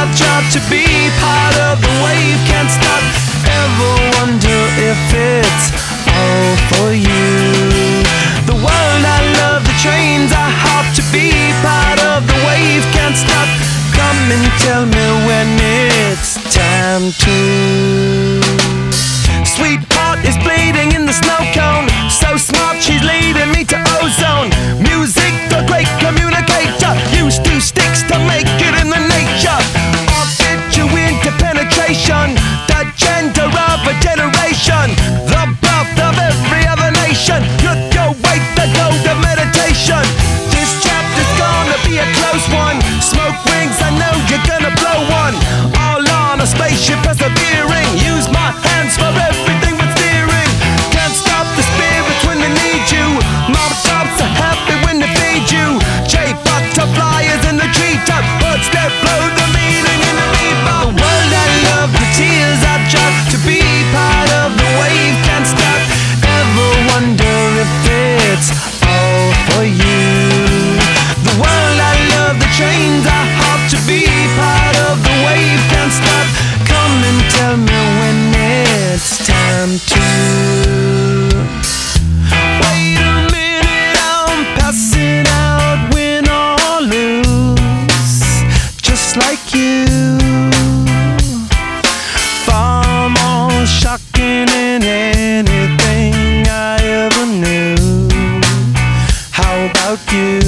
I try to be part of the wave. Can't stop, ever wonder if it's all for you. The world I love, the trains I hop to be part of the wave. Can't stop, come and tell me when it's time to. Sweetheart is bleeding in the snow cone. So smart, she's leading me to ozone. Music, a great communicator. Use two sticks to make it in the nature. I'll get you into penetration. The gender of a generation. The birth of every other nation. Look your way to go to meditation. This chapter's gonna be a close one. Smoke rings, I know you're gonna blow one. All on a spaceship persevering. Use my hands for everything but steering. Can't stop the spirits when they need you. Mob tops are happy when they feed you. J butterfly is in the treetop. Birds that blow the meaning in the bebop. The world I love, the tears I drop to be part of the wave. Can't stop, ever wonder if it's all for you. The world I love, the trains I hop to be part of the wave. Can't stop, come and tell me when it's time to. Wait a minute, I'm passing out, win or lose, just like you. Far more shocking than anything I ever knew. How about you?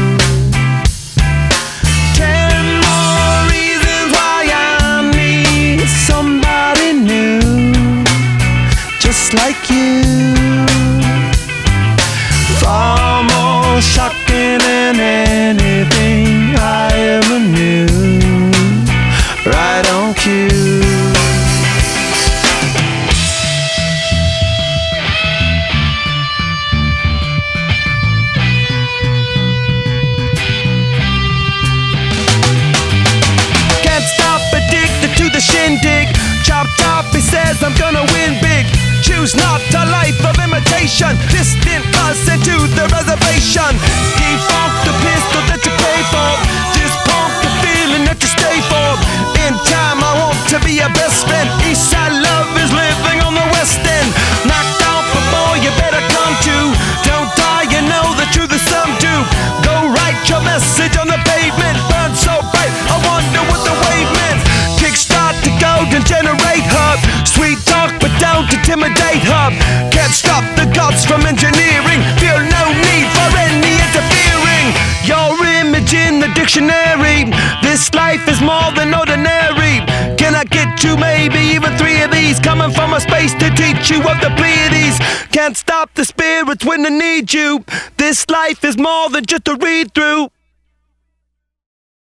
10 more reasons why I need somebody new, just like you. Far more shocking than anything I ever knew. Right on cue. Can't stop, addicted to the shindig. Chop top, he says I'm gonna win big. Choose not a life of imitation. Distant us into the reservation. Defunct the pistol that you pay for. This punk the feeling that you stay for. In time I want to be your best friend. Eastside love is living on the west end. Knocked out before you better come to. Don't die, you know the truth is some do. Go write your message on the pavement. Burn so bright, I wonder what the wave meant. Kickstart the golden generate hub. Sweet talk but don't intimidate hub. Can't stop the gods from engineering. Feel no need for any interfering. Your image in the dictionary. This life is more than ordinary. Can I get you maybe even 3 of these? Coming from a space to teach you of the Pleiades. Can't stop the spirits when they need you. This life is more than just a read through.